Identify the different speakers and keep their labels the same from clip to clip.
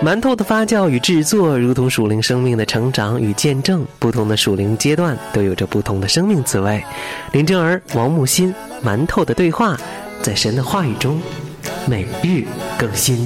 Speaker 1: 馒头的发酵与制作如同属灵生命的成长与见证，不同的属灵阶段都有着不同的生命滋味。林正儿、王木心，馒头的对话，在神的话语中每日更新。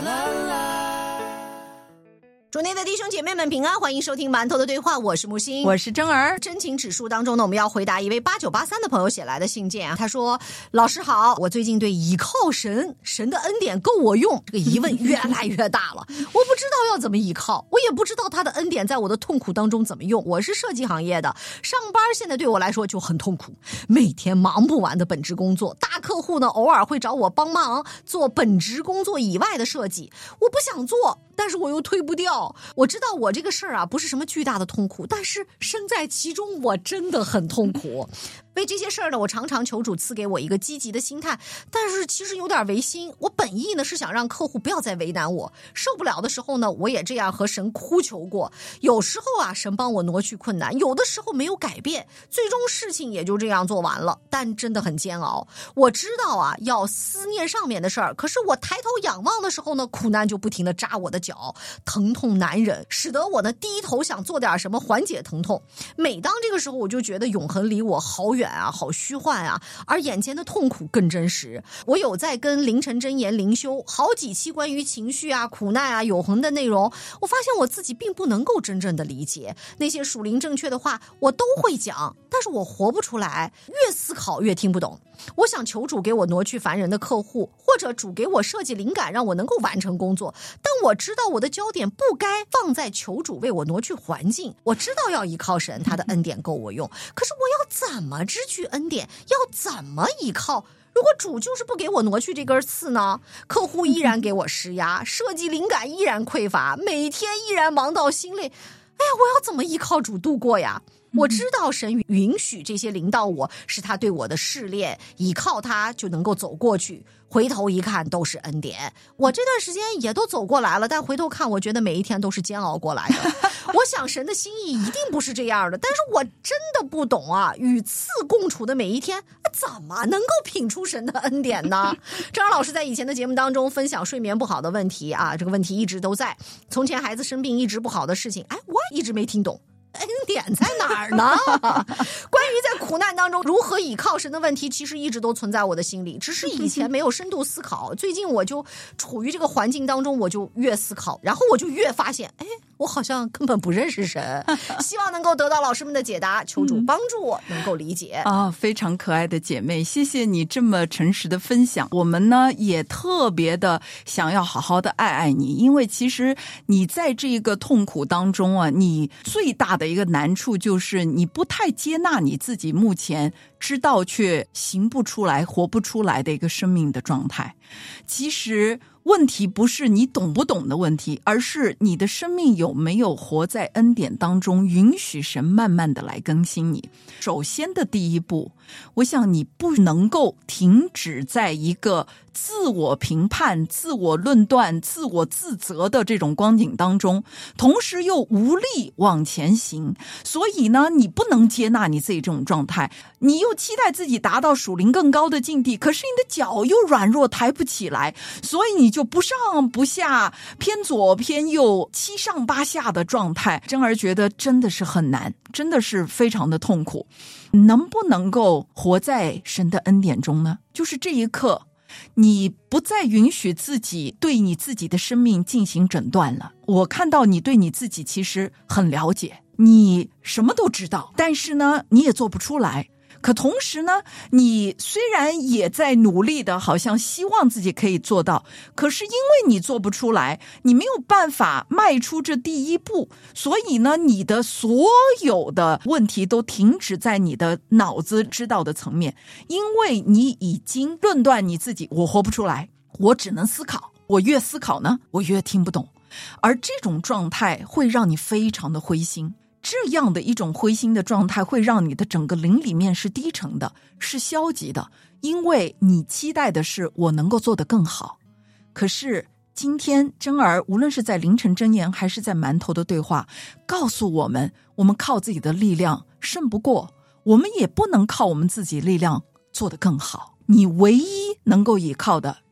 Speaker 2: 主内的弟兄姐妹们平安，欢迎收听馒头的对话，我是木星，
Speaker 3: 我是真儿。
Speaker 2: 真情指数当中呢，我们要回答一位8983的朋友写来的信件啊。他说：老师好，我最近对倚靠神的恩典够我用这个疑问越来越大了。我不知道要怎么倚靠，我也不知道他的恩典在我的痛苦当中怎么用。我是设计行业的，上班现在对我来说就很痛苦，每天忙不完的本职工作，大客户呢偶尔会找我帮忙做本职工作以外的设计，我不想做，但是我又推不掉。我知道我这个事儿啊不是什么巨大的痛苦，但是身在其中我真的很痛苦。为这些事儿呢，我常常求主赐给我一个积极的心态，但是其实有点违心。我本意呢是想让客户不要再为难我，受不了的时候呢，我也这样和神呼求过。有时候啊，神帮我挪去困难，有的时候没有改变，最终事情也就这样做完了，但真的很煎熬。我知道啊，要思念上面的事儿，可是我抬头仰望的时候呢，苦难就不停地扎我的脚，疼痛难忍，使得我呢低头想做点什么缓解疼痛。每当这个时候，我就觉得永恒离我好远啊，好虚幻啊，而眼前的痛苦更真实。我有在跟凌晨真言灵修好几期关于情绪啊、苦难啊、永恒的内容，我发现我自己并不能够真正的理解那些属灵正确的话，我都会讲，但是我活不出来，越思考越听不懂。我想求主给我挪去烦人的客户，或者主给我设计灵感，让我能够完成工作，但我知道我的焦点不该放在求主为我挪去环境。我知道要依靠神，他的恩典够我用，可是我要怎么支取恩典，要怎么依靠？如果主就是不给我挪去这根刺呢？客户依然给我施压，设计灵感依然匮乏，每天依然忙到心累。哎呀，我要怎么依靠主度过呀？我知道神允许这些临到我，是他对我的试炼，依靠他就能够走过去。回头一看都是恩典，我这段时间也都走过来了，但回头看我觉得每一天都是煎熬过来的。我想神的心意一定不是这样的，但是我真的不懂啊，与刺共处的每一天怎么能够品出神的恩典呢？正儿老师在以前的节目当中分享睡眠不好的问题啊，这个问题一直都在，从前孩子生病一直不好的事情，我一直没听懂恩典在哪儿呢？关于在苦难当中如何倚靠神的问题，其实一直都存在我的心里，只是以前没有深度思考。最近我就处于这个环境当中，我就越思考，然后我就越发现，我好像根本不认识神。希望能够得到老师们的解答，求主帮助我能够理解。
Speaker 3: 非常可爱的姐妹，谢谢你这么诚实的分享。我们呢也特别的想要好好的爱你，因为其实你在这个痛苦当中啊，你最大的一个难处就是你不太接纳你自己目前知道却行不出来、活不出来的一个生命的状态。其实问题不是你懂不懂的问题，而是你的生命有没有活在恩典当中，允许神慢慢的来更新你。首先的第一步，我想你不能够停止在一个自我评判、自我论断、自我自责的这种光景当中，同时又无力往前行。所以呢，你不能接纳你自己这种状态，你又期待自己达到属灵更高的境地，可是你的脚又软弱抬不起来，所以你就不上不下，偏左偏右，七上八下的状态。真儿觉得真的是很难，真的是非常的痛苦。能不能够活在神的恩典中呢？就是这一刻你不再允许自己对你自己的生命进行诊断了。我看到你对你自己其实很了解，你什么都知道，但是呢你也做不出来。可同时呢，你虽然也在努力的，好像希望自己可以做到，可是因为你做不出来，你没有办法迈出这第一步，所以呢，你的所有的问题都停止在你的脑子知道的层面，因为你已经论断你自己，我活不出来，我只能思考，我越思考呢，我越听不懂，而这种状态会让你非常的灰心。这样的一种灰心的状态会让你的整个灵里面是低沉的，是消极的，因为你期待的是我能够做得更好。可是今天真儿无论是在凌晨真言还是在馒头的对话，告诉我们，我们靠自己的力量胜不过，我们也不能靠我们自己力量做得更好。你唯一能够依靠的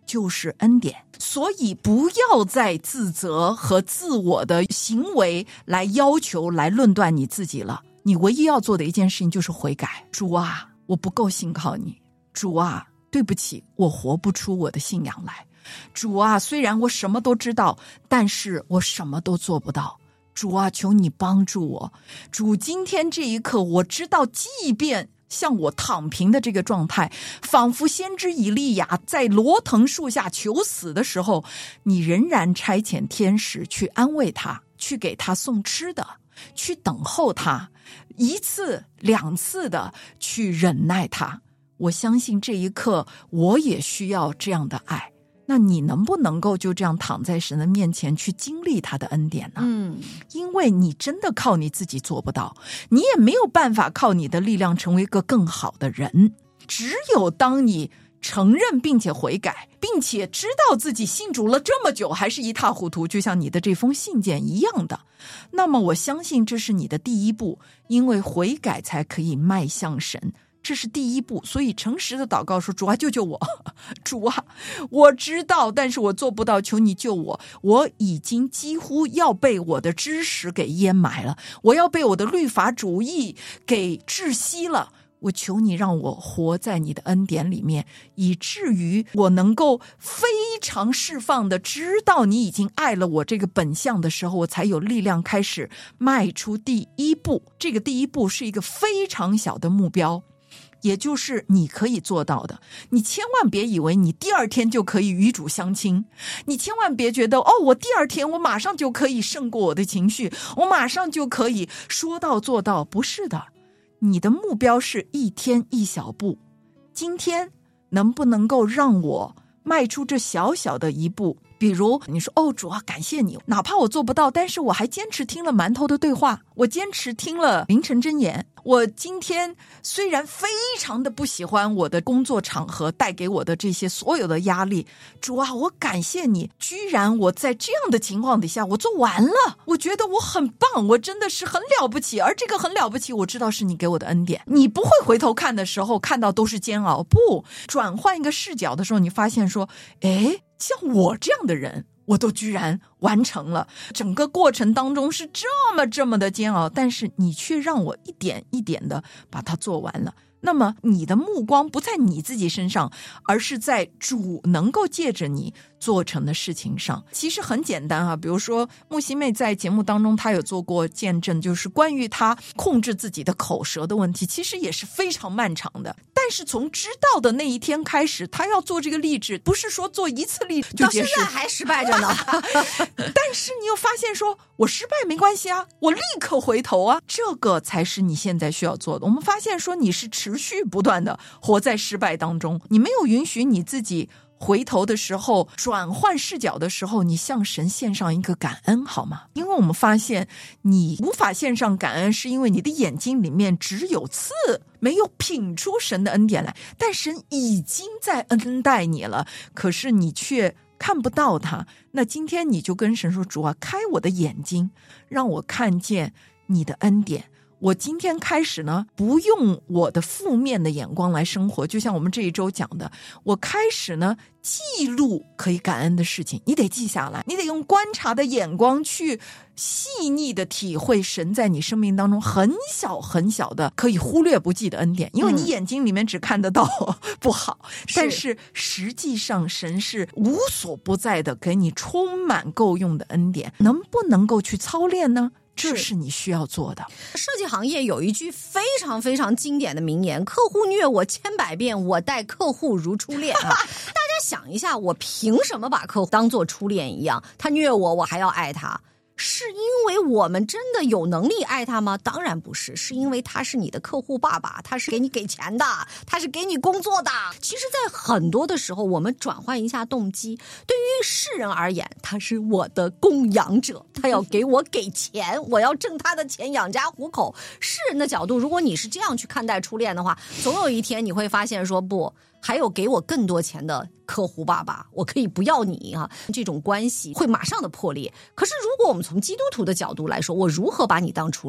Speaker 3: 就是恩典。所以不要再自责和自我的行为来要求来论断你自己了，你唯一要做的一件事情就是悔改。主啊，我不够信靠你，主啊，对不起，我活不出我的信仰来。主啊，虽然我什么都知道，但是我什么都做不到。主啊，求你帮助我。主，今天这一刻我知道，即便像我躺平的这个状态，仿佛先知以利亚在罗藤树下求死的时候，你仍然差遣天使去安慰他，去给他送吃的，去等候他，一次两次的去忍耐他。我相信这一刻我也需要这样的爱。那你能不能够就这样躺在神的面前去经历他的恩典呢？因为你真的靠你自己做不到，你也没有办法靠你的力量成为一个更好的人。只有当你承认并且悔改，并且知道自己信主了这么久还是一塌糊涂，就像你的这封信件一样的，那么我相信这是你的第一步，因为悔改才可以迈向神，这是第一步。所以诚实的祷告说，主啊，救救我，主啊，我知道，但是我做不到，求你救我。我已经几乎要被我的知识给淹埋了，我要被我的律法主义给窒息了。我求你让我活在你的恩典里面，以至于我能够非常释放的知道你已经爱了我这个本相的时候，我才有力量开始迈出第一步。这个第一步是一个非常小的目标，也就是你可以做到的。你千万别以为你第二天就可以与主相亲，你千万别觉得我第二天我马上就可以胜过我的情绪，我马上就可以说到做到。不是的，你的目标是一天一小步。今天能不能够让我迈出这小小的一步？比如你说主啊，感谢你，哪怕我做不到，但是我还坚持听了馒头的对话，我坚持听了凌晨箴言。我今天虽然非常的不喜欢我的工作场合带给我的这些所有的压力，主啊，我感谢你，居然我在这样的情况底下我做完了，我觉得我很棒，我真的是很了不起。而这个很了不起，我知道是你给我的恩典。你不会回头看的时候看到都是煎熬，不，转换一个视角的时候，你发现说，像我这样的人我都居然完成了，整个过程当中是这么的煎熬，但是你却让我一点一点的把它做完了。那么你的目光不在你自己身上，而是在主能够借着你做成的事情上。其实很简单啊，比如说木西妹在节目当中她有做过见证，就是关于她控制自己的口舌的问题，其实也是非常漫长的。但是从知道的那一天开始，她要做这个励志，不是说做一次励志就结束，
Speaker 2: 到现在还失败着呢
Speaker 3: 但是你又发现说，我失败没关系啊，我立刻回头啊，这个才是你现在需要做的。我们发现说，你是持续不断的活在失败当中，你没有允许你自己回头的时候，转换视角的时候，你向神献上一个感恩好吗？因为我们发现你无法献上感恩，是因为你的眼睛里面只有刺，没有品出神的恩典来。但神已经在恩待你了，可是你却看不到他。那今天你就跟神说，主啊，开我的眼睛，让我看见你的恩典。我今天开始呢，不用我的负面的眼光来生活，就像我们这一周讲的，我开始呢记录可以感恩的事情。你得记下来，你得用观察的眼光去细腻的体会神在你生命当中很小很小的可以忽略不计的恩典。因为你眼睛里面只看得到不好，但是实际上神是无所不在的给你充满够用的恩典。能不能够去操练呢？这是你需要做的。
Speaker 2: 设计行业有一句非常非常经典的名言，客户虐我100遍，我待客户如初恋啊。大家想一下，我凭什么把客户当作初恋一样？他虐我，我还要爱他？是因为我们真的有能力爱他吗？当然不是，是因为他是你的客户爸爸，他是给你给钱的，他是给你工作的。其实在很多的时候，我们转换一下动机，对于世人而言，他是我的供养者，他要给钱，我要挣他的钱养家糊口。世人的角度，如果你是这样去看待初恋的话，总有一天你会发现说，不，还有给我更多钱的客户爸爸，我可以不要你啊，这种关系会马上的破裂。可是如果我们从基督徒的角度来说，我如何把你当初恋？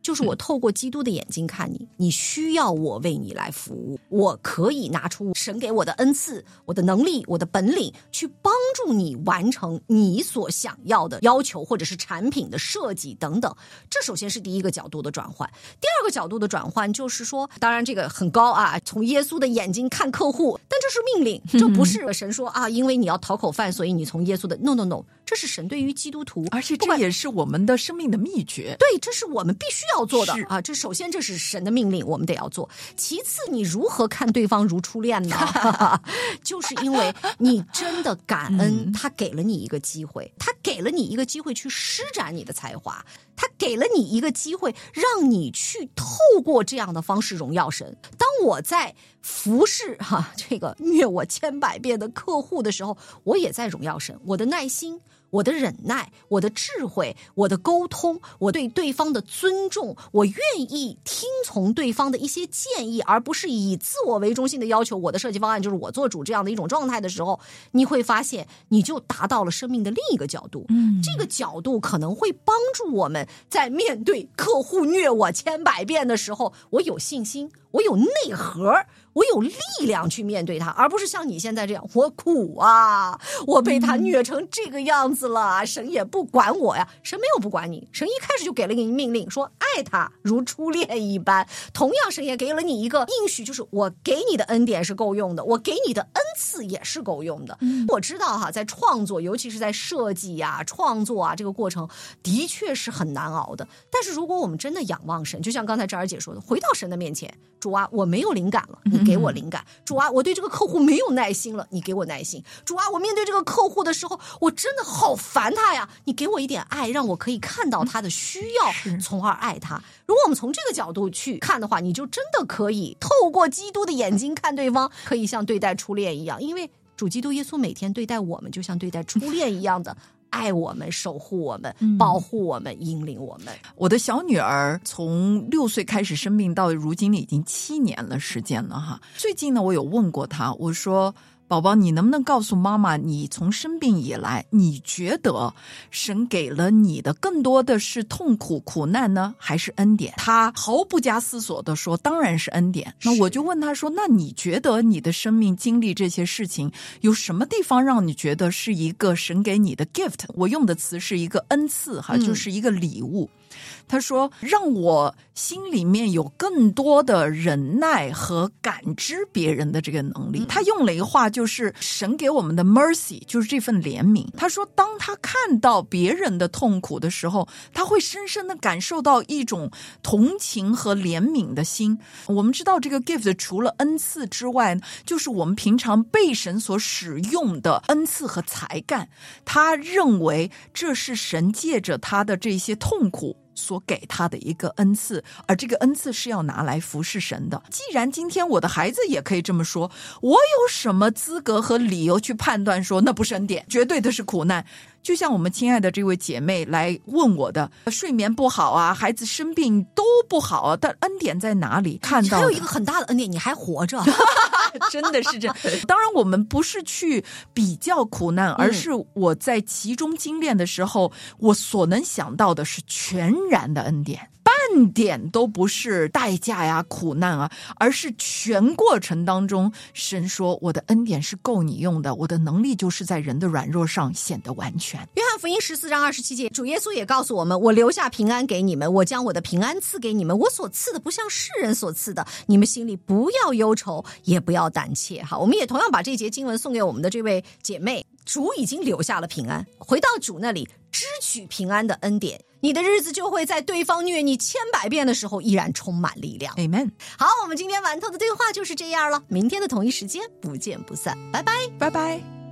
Speaker 2: 就是我透过基督的眼睛看你，你需要我为你来服务，我可以拿出神给我的恩赐，我的能力，我的本领，去帮助你完成你所想要的要求，或者是产品的设计等等。这首先是第一个角度的转换。第二个角度的转换就是说，当然这个很高啊，从耶稣的眼睛看客户，但这是命令，这不是神说啊，因为你要讨口饭，所以你从耶稣的 no， 这是神对于基督徒，
Speaker 3: 而且这也是我们的生命的秘诀。
Speaker 2: 对，这是我们必须要做的啊！这首先这是神的命令，我们得要做。其次，你如何看对方如初恋呢？就是因为你真的感恩，他给了你一个机会，他给了你一个机会去施展你的才华，他给了你一个机会，让你去透过这样的方式荣耀神。当我在服侍这个虐我100遍的客户的时候，我也在荣耀神。我的耐心，我的忍耐，我的智慧，我的沟通，我对对方的尊重，我愿意听从对方的一些建议，而不是以自我为中心的要求我的设计方案就是我做主这样的一种状态的时候，你会发现你就达到了生命的另一个角度。这个角度可能会帮助我们在面对客户虐我100遍的时候，我有信心，我有内核，我有力量去面对他，而不是像你现在这样，我苦啊，我被他虐成这个样子了，神也不管我呀。神没有不管你，神一开始就给了你命令，说爱他如初恋一般。同样神也给了你一个应许，就是我给你的恩典是够用的，我给你的恩赐也是够用的。我知道在创作，尤其是在设计创作这个过程的确是很难熬的，但是如果我们真的仰望神，就像刚才张儿姐说的，回到神的面前，主啊，我没有灵感了，你给我灵感。主啊，我对这个客户没有耐心了，你给我耐心。主啊，我面对这个客户的时候，我真的好烦他呀，你给我一点爱，让我可以看到他的需要，从而爱他。如果我们从这个角度去看的话，你就真的可以透过基督的眼睛看对方，可以像对待初恋一样，因为主基督耶稣每天对待我们就像对待初恋一样的爱我们，守护我们，保护我们，引领我们。
Speaker 3: 我的小女儿从6岁开始生病到如今已经7年了时间了哈。最近呢，我有问过她，我说宝宝，你能不能告诉妈妈，你从生病以来，你觉得神给了你的更多的是痛苦苦难呢，还是恩典？他毫不加思索地说当然是恩典。那我就问他说，那你觉得你的生命经历这些事情，有什么地方让你觉得是一个神给你的 gift？ 我用的词是一个恩赐哈，就是一个礼物。他说让我心里面有更多的忍耐和感知别人的这个能力。他用了一个话，就是神给我们的 mercy， 就是这份怜悯。他说当他看到别人的痛苦的时候，他会深深的感受到一种同情和怜悯的心。我们知道这个 gift 除了恩赐之外，就是我们平常被神所使用的恩赐和才干。他认为这是神借着他的这些痛苦所给他的一个恩赐，而这个恩赐是要拿来服侍神的。既然今天我的孩子也可以这么说，我有什么资格和理由去判断说那不是恩典，绝对的是苦难？就像我们亲爱的这位姐妹来问我的，睡眠不好啊，孩子生病都不好啊，但恩典在哪里？看到
Speaker 2: 还有一个很大的恩典，你还活着。
Speaker 3: 真的是这样。当然我们不是去比较苦难，而是我在其中精炼的时候，我所能想到的是全然的恩典，半点都不是代价呀苦难啊，而是全过程当中神说我的恩典是够你用的，我的能力就是在人的软弱上显得完全。
Speaker 2: 约翰福音14章27节，主耶稣也告诉我们，我留下平安给你们，我将我的平安赐给你们，我所赐的不像世人所赐的，你们心里不要忧愁，也不要胆怯。好，我们也同样把这节经文送给我们的这位姐妹，主已经留下了平安，回到主那里支取平安的恩典，你的日子就会在对方虐你100遍的时候依然充满力量。
Speaker 3: Amen。
Speaker 2: 好，我们今天馒头的对话就是这样了，明天的同一时间不见不散，拜拜
Speaker 3: 拜拜。